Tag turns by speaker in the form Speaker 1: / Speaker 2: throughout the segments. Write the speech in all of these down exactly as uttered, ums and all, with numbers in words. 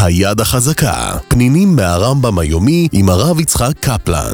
Speaker 1: היד החזקה, פנינים מהרמב"ם היומי עם הרב יצחק קפלן.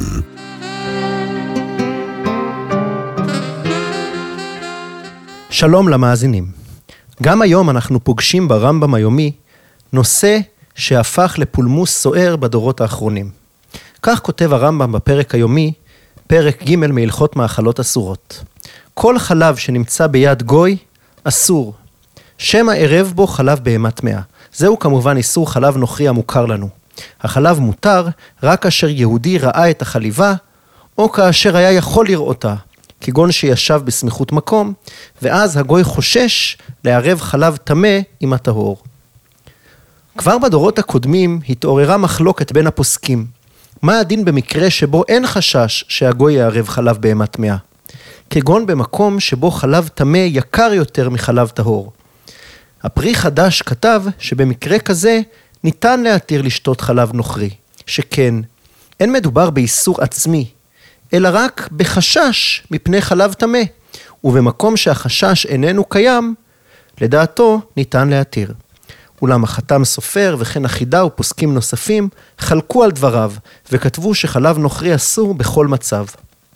Speaker 2: שלום למאזינים. גם היום אנחנו פוגשים ברמב"ם היומי נושא שהפך לפולמוס סוער בדורות האחרונים. כך כותב הרמב"ם בפרק היומי, פרק ג' מהלכות מאכלות אסורות. כל חלב שנמצא ביד גוי אסור, שמא ערב בו חלב בהמה טמאה. זהו כמובן איסור חלב נוכרי המוכר לנו. החלב מותר רק כאשר יהודי ראה את החליבה, או כאשר היה יכול לראותה, כגון שישב בסמיכות מקום, ואז הגוי חושש לערב חלב טמא עם הטהור. כבר בדורות הקודמים התעוררה מחלוקת בין הפוסקים. מה הדין במקרה שבו אין חשש שהגוי יערב חלב בהמה טמאה? כגון במקום שבו חלב טמא יקר יותר מחלב טהור. הפרי חדש כתב שבמקרה כזה ניתן להתיר לשתות חלב נוכרי, שכן אין מדובר באיסור עצמי, אלא רק בחשש מפני חלב טמא, ובמקום שהחשש איננו קיים, לדעתו ניתן להתיר. אולם החתם סופר וכן החידה ופוסקים נוספים חלקו על דבריו, וכתבו שחלב נוכרי אסור בכל מצב.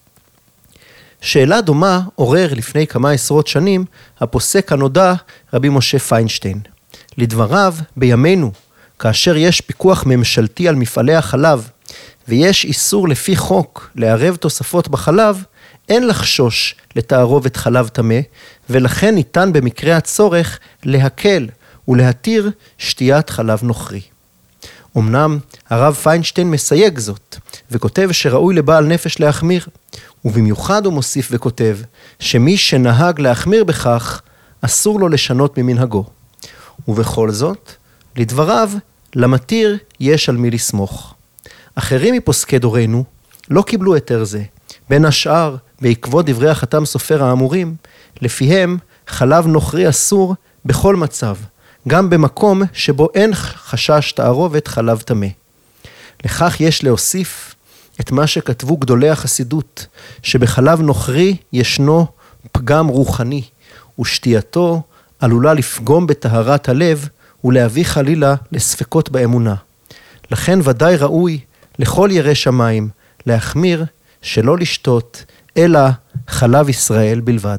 Speaker 2: שאלה דומה עורר לפני כמה עשרות שנים הפוסק הנודע רבי משה פיינשטיין. לדבריו, בימינו, כאשר יש פיקוח ממשלתי על מפעלי החלב, ויש איסור לפי חוק לערב תוספות בחלב, אין לחשוש לתערובת חלב טמא, ולכן ניתן במקרה הצורך להקל ולהתיר שתיית חלב נוכרי. אמנם הרב פיינשטיין מסייג זאת, וכותב שראוי לבעל נפש להחמיר, ובמיוחד הוא מוסיף וכותב שמי שנהג להחמיר בכך, אסור לו לשנות ממנהגו. ובכל זאת, לדבריו, למתיר יש על מי לסמוך. אחרים מפוסקי דורנו לא קיבלו היתר זה, בין השאר בעקבות דברי החתם סופר האמורים, לפיהם חלב נוכרי אסור בכל מצב, גם במקום שבו אין חשש תערובת חלב טמא. לכך יש להוסיף את מה שכתבו גדולי החסידות, שבחלב נוכרי ישנו פגם רוחני, ושתייתו עלולה לפגום בטהרת הלב ולהביא חלילה לספקות באמונה. לכן ודאי ראוי לכל ירא שמיים להחמיר שלא לשתות אלא חלב ישראל בלבד.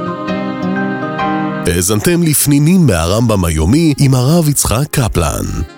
Speaker 1: האזנתם לפנינים מהרמב"ם היומי עם הרב יצחק קפלן.